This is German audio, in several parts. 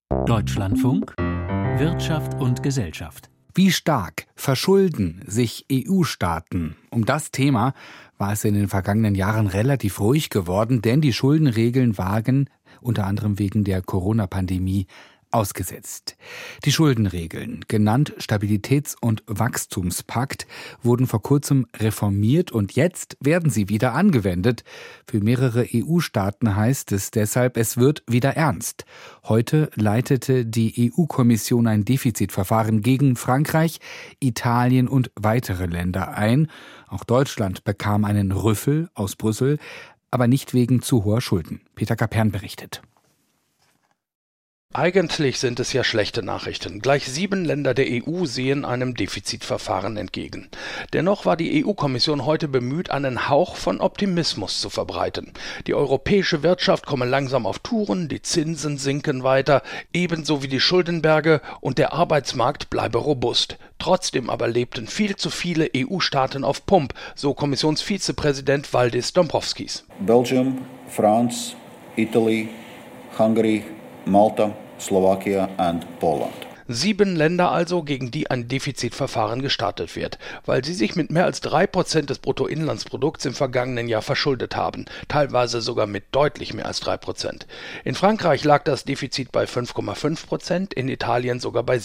Deutschlandfunk Wirtschaft und Gesellschaft. Wie stark verschulden sich EU-Staaten? Um das Thema war es in den vergangenen Jahren relativ ruhig geworden, denn die Schuldenregeln waren unter anderem wegen der Corona-Pandemie ausgesetzt. Die Schuldenregeln, genannt Stabilitäts- und Wachstumspakt, wurden vor kurzem reformiert und jetzt werden sie wieder angewendet. Für mehrere EU-Staaten heißt es deshalb, es wird wieder ernst. Heute leitete die EU-Kommission ein Defizitverfahren gegen Frankreich, Italien und weitere Länder ein. Auch Deutschland bekam einen Rüffel aus Brüssel, aber nicht wegen zu hoher Schulden. Peter Kapern berichtet. Eigentlich sind es ja schlechte Nachrichten. Gleich 7 Länder der EU sehen einem Defizitverfahren entgegen. Dennoch war die EU-Kommission heute bemüht, einen Hauch von Optimismus zu verbreiten. Die europäische Wirtschaft komme langsam auf Touren, die Zinsen sinken weiter, ebenso wie die Schuldenberge und der Arbeitsmarkt bleibe robust. Trotzdem aber lebten viel zu viele EU-Staaten auf Pump, so Kommissionsvizepräsident Valdis Dombrovskis. Belgium, France, Italy, Hungary, Malta, Slovakia and Poland. 7 Länder also, gegen die ein Defizitverfahren gestartet wird, weil sie sich mit mehr als 3% des Bruttoinlandsprodukts im vergangenen Jahr verschuldet haben, teilweise sogar mit deutlich mehr als 3%. In Frankreich lag das Defizit bei 5,5%, in Italien sogar bei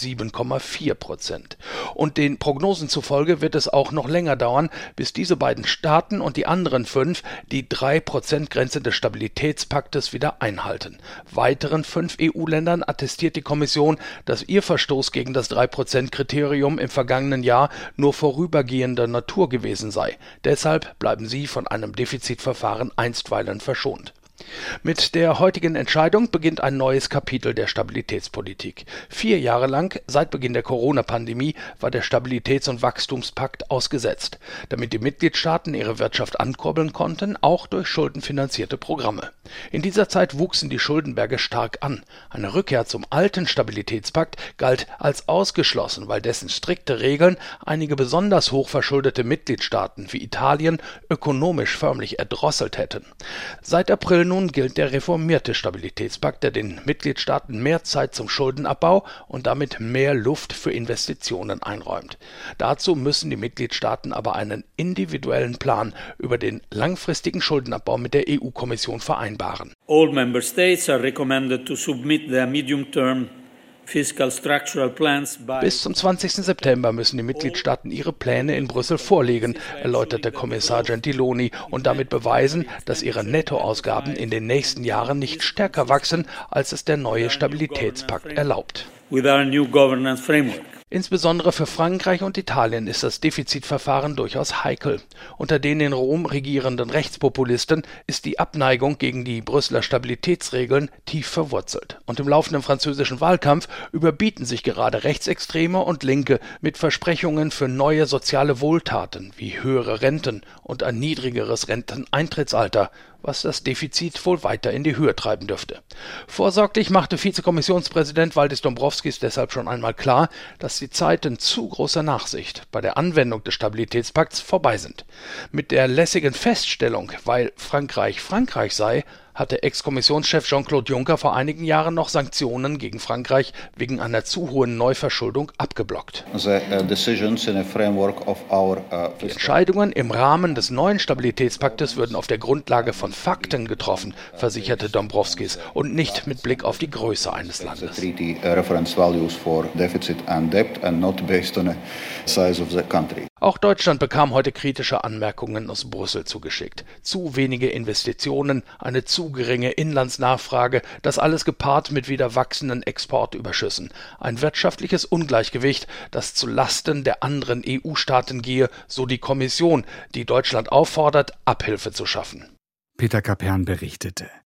7,4%. Und den Prognosen zufolge wird es auch noch länger dauern, bis diese beiden Staaten und die anderen 5 die 3%-Grenze des Stabilitätspaktes wieder einhalten. Weiteren 5 EU-Ländern attestiert die Kommission, dass ihr Verstoß gegen das 3%-Kriterium im vergangenen Jahr nur vorübergehender Natur gewesen sei. Deshalb bleiben sie von einem Defizitverfahren einstweilen verschont. Mit der heutigen Entscheidung beginnt ein neues Kapitel der Stabilitätspolitik. 4 Jahre lang, seit Beginn der Corona-Pandemie, war der Stabilitäts- und Wachstumspakt ausgesetzt, damit die Mitgliedstaaten ihre Wirtschaft ankurbeln konnten, auch durch schuldenfinanzierte Programme. In dieser Zeit wuchsen die Schuldenberge stark an. Eine Rückkehr zum alten Stabilitätspakt galt als ausgeschlossen, weil dessen strikte Regeln einige besonders hoch verschuldete Mitgliedstaaten wie Italien ökonomisch förmlich erdrosselt hätten. Seit April nun gilt der reformierte Stabilitätspakt, der den Mitgliedstaaten mehr Zeit zum Schuldenabbau und damit mehr Luft für Investitionen einräumt. Dazu müssen die Mitgliedstaaten aber einen individuellen Plan über den langfristigen Schuldenabbau mit der EU-Kommission vereinbaren. All member states are recommended to submit their medium-term fiscal structural plans by Bis zum 20. September müssen die Mitgliedstaaten ihre Pläne in Brüssel vorlegen, erläuterte Kommissar Gentiloni, und damit beweisen, dass ihre Nettoausgaben in den nächsten Jahren nicht stärker wachsen, als es der neue Stabilitätspakt erlaubt. with our new governance framework. Insbesondere für Frankreich und Italien ist das Defizitverfahren durchaus heikel. Unter den in Rom regierenden Rechtspopulisten ist die Abneigung gegen die Brüsseler Stabilitätsregeln tief verwurzelt. Und im laufenden französischen Wahlkampf überbieten sich gerade Rechtsextreme und Linke mit Versprechungen für neue soziale Wohltaten wie höhere Renten und ein niedrigeres Renteneintrittsalter, was das Defizit wohl weiter in die Höhe treiben dürfte. Vorsorglich machte Vizekommissionspräsident Valdis Dombrovskis deshalb schon einmal klar, dass die Zeiten zu großer Nachsicht bei der Anwendung des Stabilitätspakts vorbei sind. Mit der lässigen Feststellung, weil Frankreich Frankreich sei, hatte Ex-Kommissionschef Jean-Claude Juncker vor einigen Jahren noch Sanktionen gegen Frankreich wegen einer zu hohen Neuverschuldung abgeblockt. Die Entscheidungen im Rahmen des neuen Stabilitätspaktes würden auf der Grundlage von Fakten getroffen, versicherte Dombrovskis, und nicht mit Blick auf die Größe eines Landes. Auch Deutschland bekam heute kritische Anmerkungen aus Brüssel zugeschickt. Zu wenige Investitionen, eine zu geringe Inlandsnachfrage, das alles gepaart mit wieder wachsenden Exportüberschüssen. Ein wirtschaftliches Ungleichgewicht, das zu Lasten der anderen EU-Staaten gehe, so die Kommission, die Deutschland auffordert, Abhilfe zu schaffen. Peter Kapern berichtete.